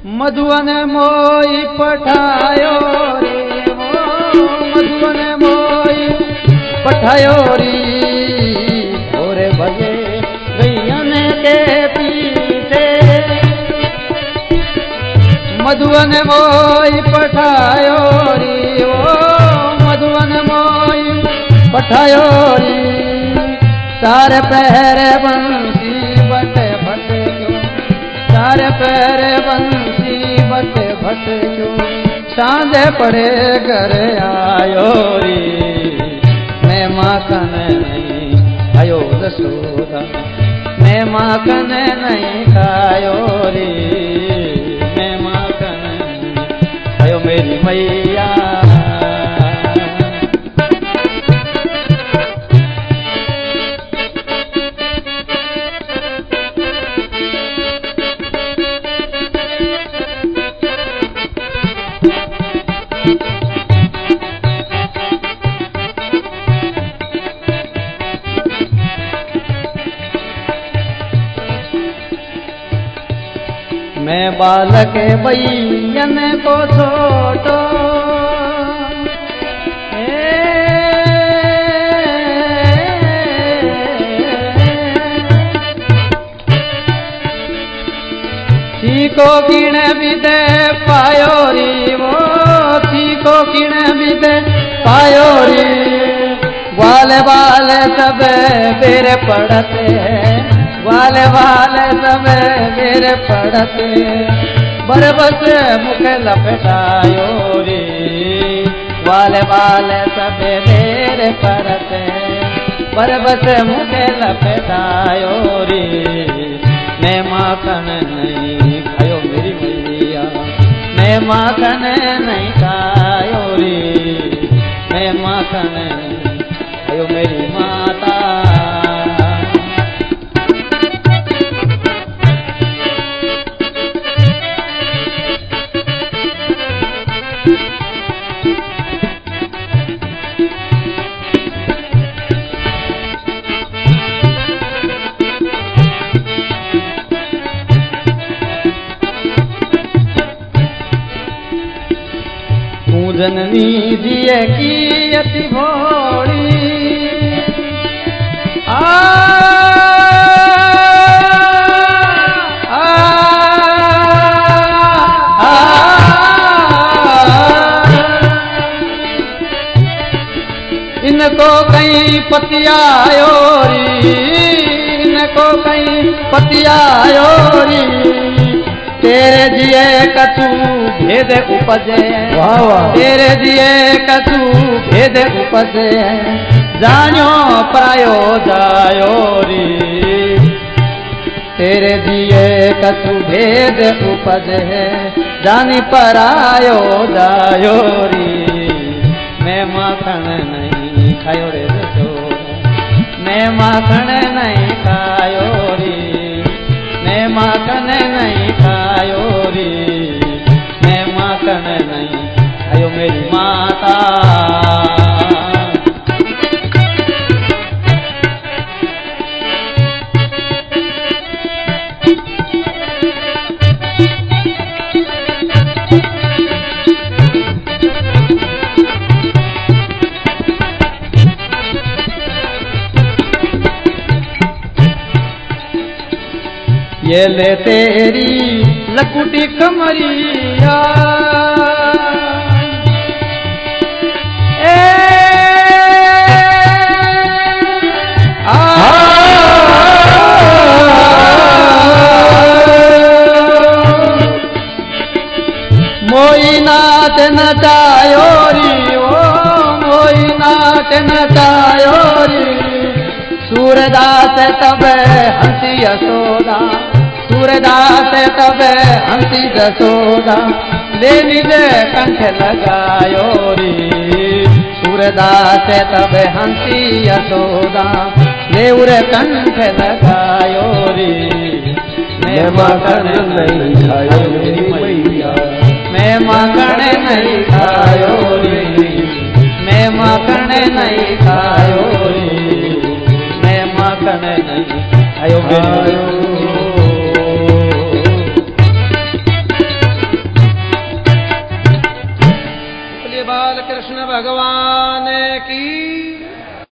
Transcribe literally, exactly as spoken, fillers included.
मधुवन मोई पठायो रे वो मधुवन मोई पठायो री भोरे भजे गैयन के पीछे मधुवन मोई पठायो री वो मधुवन मोई पठायो री सारे पहरे बंसी बटे भटे क्यों सारे पहरे बंसी बटे भटे क्यों सांझे पड़े घर आयो री मैं माखन नहीं आयो जसोदा मैं माखन नहीं खायो री मैं माखन नहीं आयो मेरी मैया मैं बालक बैयन को छोटो सीको किण विदे पायो री वो सीको किण विदे पायो री वाले वाले सब मेरे पड़ते वाले वाले सब मेरे पड़ते बरबस मुख लपटायो रे वाले वाले सब मेरे पड़ते बरबस मुख लपटायो रे मैं माखन नहीं खायो मेरी मैया मैं माखन नहीं खायो रे मैं माखन नहीं खायो मेरी माता जननी दिए की अति भोली आ, आ, आ, इनको कहीं पतियायो री इनको कहीं पतियायो री तेरे जिए कछु भेद उपजे तेरे जिए कछु भेद उपजे जान्यो प्रायो जायो री तेरे जिए कछु भेद उपजे जानी परायो जायो री मैं माखन नहीं खायो रे मैं माखन नहीं खायो री मैं माखन नहीं खायो री मैं माखन नहीं आयो मेरी माता ये ले तेरी लकुटी कमरिया ए आ मोई नाच नचायो री ओ मोई नाच नचायो री सूरदास तब हंसी यशोदा सूरदास तब हंसी यशोदा ले निज कंठ लगायो री सूरदास तब हंसी यशोदा ले उर कंठ लगायो री मैं माखन नहीं खायो मेरी मैया मैं माखन नहीं खायो री मैं माखन नहीं खायो री मैं माखन नहीं खायो मेरी बालकृष्ण भगवान की।